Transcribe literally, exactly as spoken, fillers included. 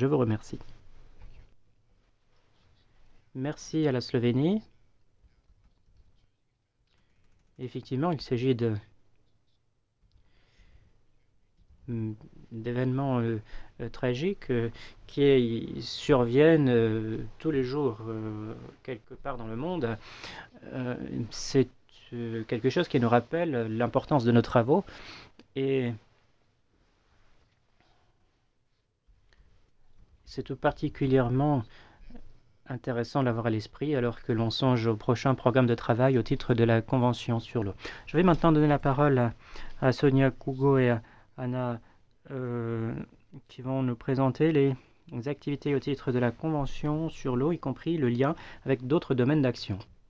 Je vous remercie. Merci à la Slovénie. Effectivement, il s'agit de d'événements euh, euh, tragiques euh, qui surviennent euh, tous les jours euh, quelque part dans le monde. Euh, c'est euh, quelque chose qui nous rappelle l'importance de nos travaux et c'est tout particulièrement intéressant d'avoir à l'esprit alors que l'on songe au prochain programme de travail au titre de la Convention sur l'eau. Je vais maintenant donner la parole à, à Sonia Kugo et à Anna euh, qui vont nous présenter les activités au titre de la Convention sur l'eau, y compris le lien avec d'autres domaines d'action.